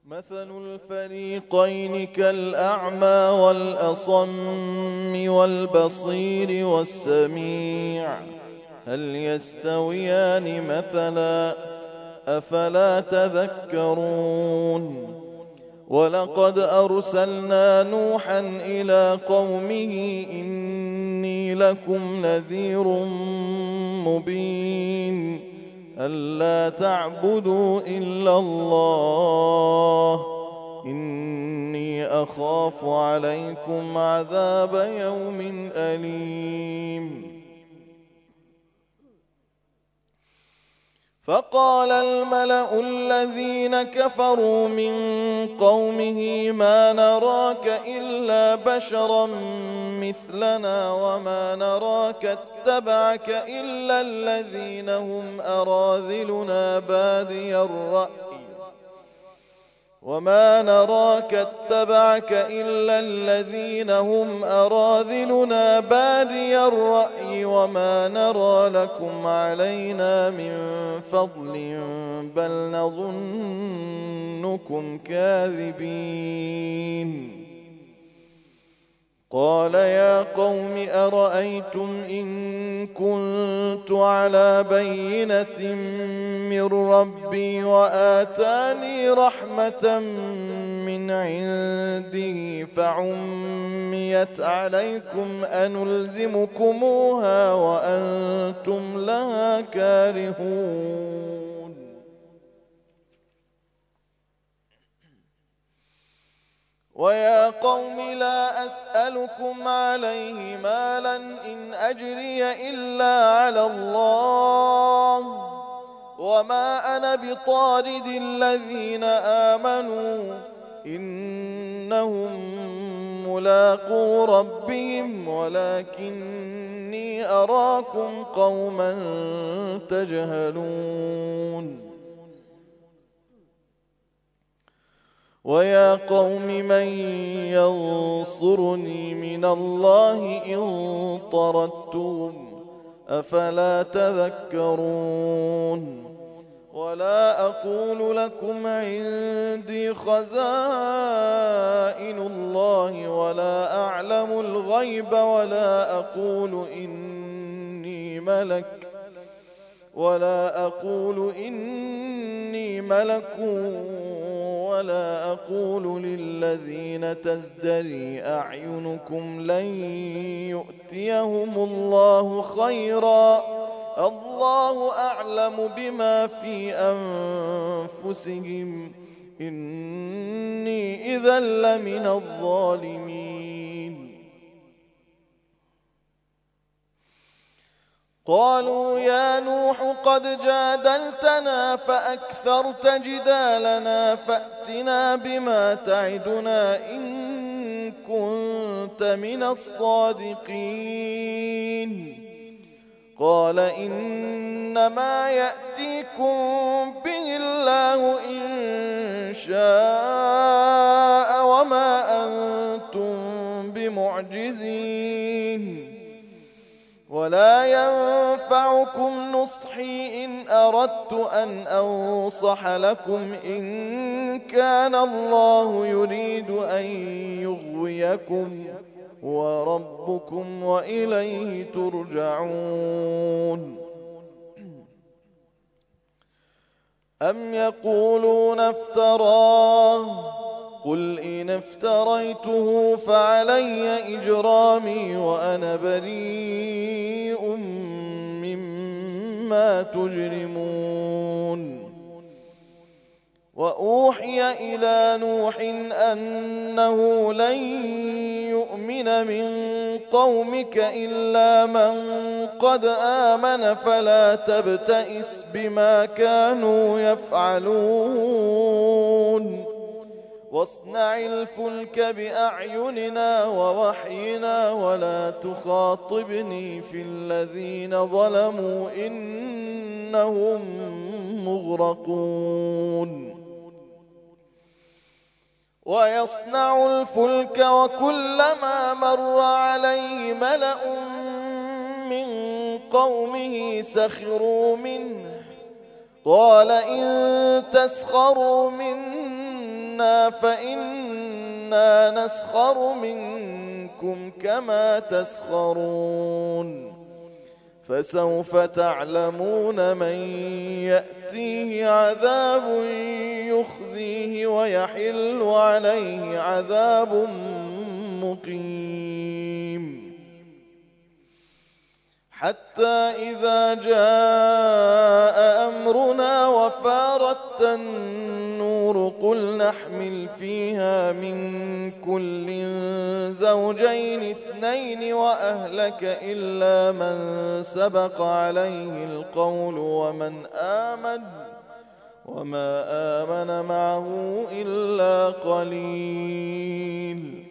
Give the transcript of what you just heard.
مثل الفريقين كالأعمى والأصم والبصير والسميع هل يستويان مثلا أفلا تذكرون ولقد أرسلنا نوحا إلى قومه إني لكم نذير مبين ألا تعبدوا إلا الله إني أخاف عليكم عذاب يوم أليم فقال الملأ الذين كفروا من قومه ما نراك إلا بشرا مثلنا وما نراك اتبعك إلا الذين هم أراذلنا بادي الرأي وما نرى لكم علينا من فضل بل نظنكم كاذبين قال يا قوم أرأيتم إن كنت على بينة من ربي وآتاني رحمة من عنده فعميت عليكم أنلزمكموها وأنتم لها كارهون ويا قوم لا أسألكم عليه مالا إن أجري إلا على الله وما أنا بطارد الذين آمنوا إنهم ملاقو ربهم ولكني أراكم قوما تجهلون ويا قوم من ينصرني من الله إن طردتم أفلا تذكرون ولا أقول لكم عندي خزائن الله ولا أعلم الغيب ولا أقول إني ملك ولا أقول للذين تزدري أعينكم لن يؤتيهم الله خيرا الله أعلم بما في أنفسهم إني إذا لمن الظالمين قالوا يا نوح قد جادلتنا فأكثرت جدالنا فأتنا بما تعدنا إن كنت من الصادقين قال إنما يأتيكم به الله إن شاء وما أنتم بمعجزين ولا ينفعكم نصحي إن أردت أن أنصح لكم إن كان الله يريد أن يغويكم وربكم وإليه ترجعون أم يقولون افتراه قل إن افتريته فعلي إجرامي وأنا بريء مما تجرمون وأوحي إلى نوح أنه لن يؤمن من قومك إلا من قد آمن فلا تبتئس بما كانوا يفعلون واصنع الفلك بأعيننا ووحينا ولا تخاطبني في الذين ظلموا إنهم مغرقون ويصنع الفلك وكلما مر عليه ملأ من قومه سخروا منه قال إن تسخروا منا منا فإنا نسخر منكم كما تسخرون فسوف تعلمون من يأتيه عذاب يخزيه ويحل عليه عذاب مقيم حتى إذا جاء أمرنا وفارت النور قل نحمل فيها من كل زوجين اثنين وأهلك إلا من سبق عليه القول وما آمن معه إلا قليل